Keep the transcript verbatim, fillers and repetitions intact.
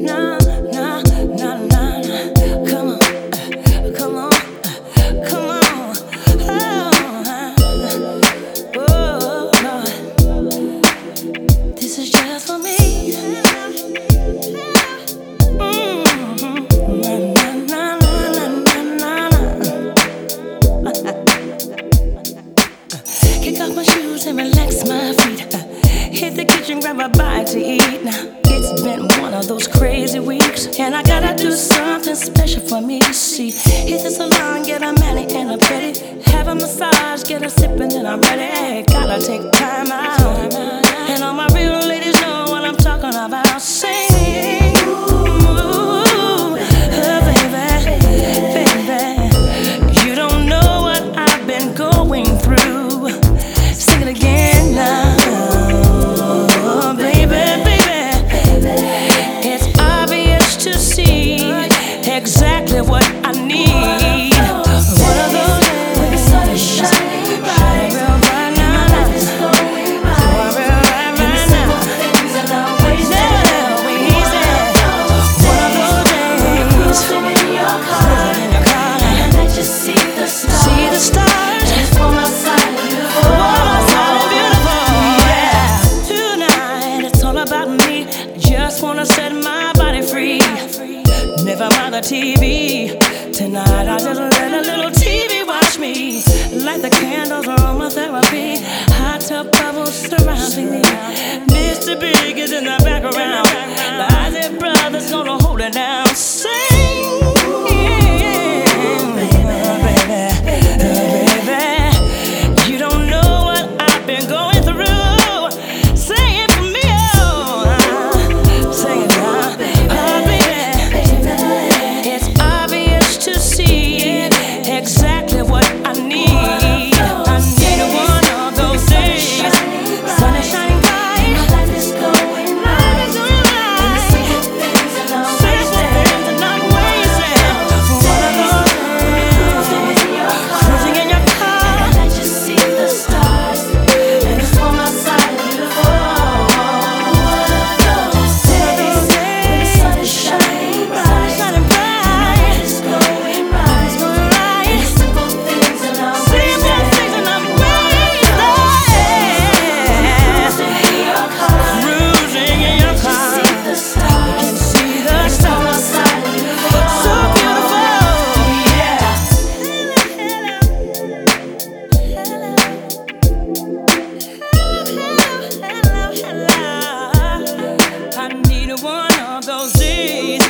nah, nah, nah, nah, nah. Come on, uh, come on, uh, come on. Oh, oh, Lord, this is just for me. Mm-hmm. Nah, nah, nah, nah, nah, nah, nah. Kick off my shoes and relax my feet. Uh, hit the kitchen, grab a bite to eat. Now it's been one of those crazy weeks, and I gotta do something special for me. See, hit the salon, get a mani and a pedi, have a massage, get a sip, and then I'm ready. Hey, gotta take time out, and all my real ladies know what I'm talking about. Sing, ooh, oh, baby, baby, you don't know what I've been going through. Sing it again now. Exactly what I need. One of those days when the sun is shining bright, real bright now, my life is going right, real right, right now. Things are not wasted, wasted. One of those days, cruising in your car, in your car, and I just see the stars, see the stars. It's for my side, beautiful, for my side, beautiful. Yeah. Tonight it's all about me. Just wanna set my body free. Never mind the T V. Tonight I just let a little T V watch me. Light the candles, aromatherapy. Hot tub bubbles surrounding me. Mister Big is in the background. The Isaac Brothers gonna hold it down. Sing, yeah, baby, baby. You don't know what I've been going through. Sing it for me, oh, sing it now. Exactly what I need. I need one of those days. Sun is shining bright, my life is going right. Simple things are not wasted. One of those days, cruising in your car, and I just see the stars, and it's for my side, beautiful. One of those days when the sun is shining bright, shining bright, my life is going right. I need one of those days.